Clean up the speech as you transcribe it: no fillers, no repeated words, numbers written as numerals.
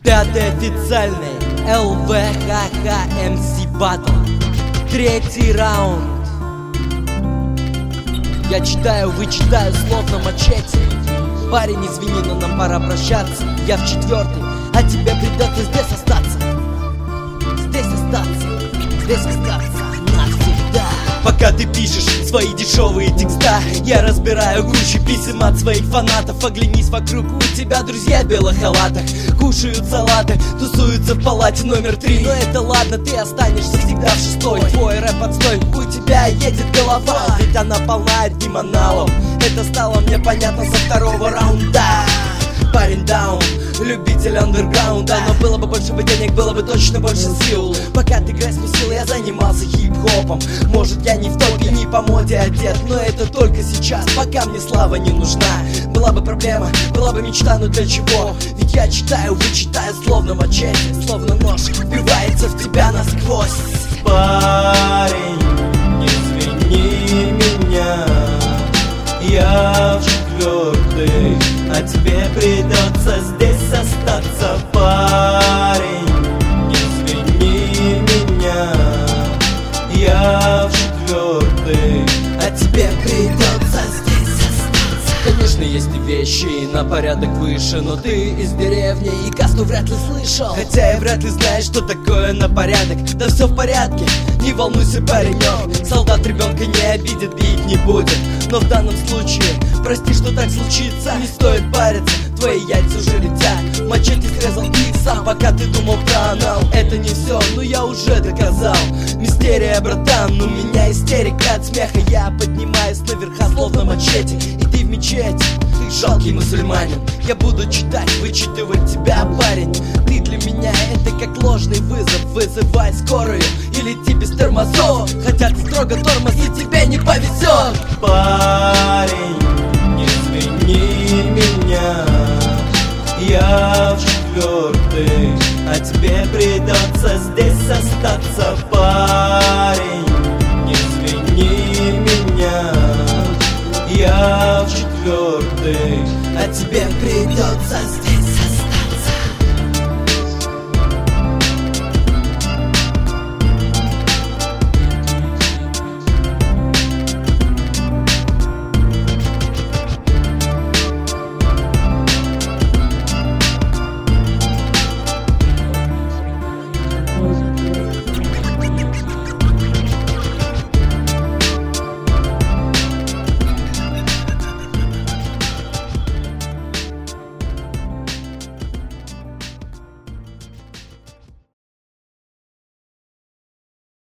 Пятый официальный ЛВХХ МС Батл. Третий раунд. Я читаю, вычитаю, словно мачете. Парень, извини, но нам пора прощаться. Я в четвертый, а тебе придется здесь остаться. Здесь остаться, здесь остаться навсегда. Пока ты пишешь свои дешевые текста, я разбираю кучу писем от своих фанатов. Оглянись вокруг, у тебя друзья в белых халатах, кушают салаты, тусуются в палате номер 3. Но это ладно, ты останешься всегда в шестой. Твой рэп отстой, у тебя едет голова, ведь она полна лимоналом. Это стало мне понятно со второго раунда. Парень даун, любитель андерграунда. Но было бы больше денег, было бы точно больше сил. Пока ты грязь месил, я занимался хип-хопом. Может, я не в топе, не по моде одет, но это только сейчас, пока мне слава не нужна. Была бы проблема, была бы мечта, но для чего? Ведь я читаю, вычитаю, словно мачете, словно нож впивается в тебя насквозь. Парень, извини меня, я в четвертый, а тебе придется здесь остаться. Парень, извини меня, я в четвертый, а тебе придется здесь остаться. Конечно, есть и вещи на порядок выше, но ты из деревни и касту вряд ли слышал. Хотя и вряд ли знаешь, что такое на порядок. Да все в порядке, не волнуйся, паренек. Солдат ребенка не обидит, бить не будет. Но в данном случае, прости, что так случится. Не стоит париться, твои яйца уже летят. Мачете срезал их сам, пока ты думал про анал. Это не все, но я уже доказал. Мистерия, братан, у меня истерика от смеха. Я поднимаюсь наверха, словно мачете. И ты в мечети, ты жалкий мусульманин. Я буду читать, вычитывать тебя, парень. Ты для меня это как ложный вызов. Вызывай скорую и лети без тормозов. Хотя ты строго тормоз и тебе не повезет. парень, извини меня, я в четвертый, а тебе придется здесь остаться. Парень, извини меня, я в четвертый, а тебе придется здесь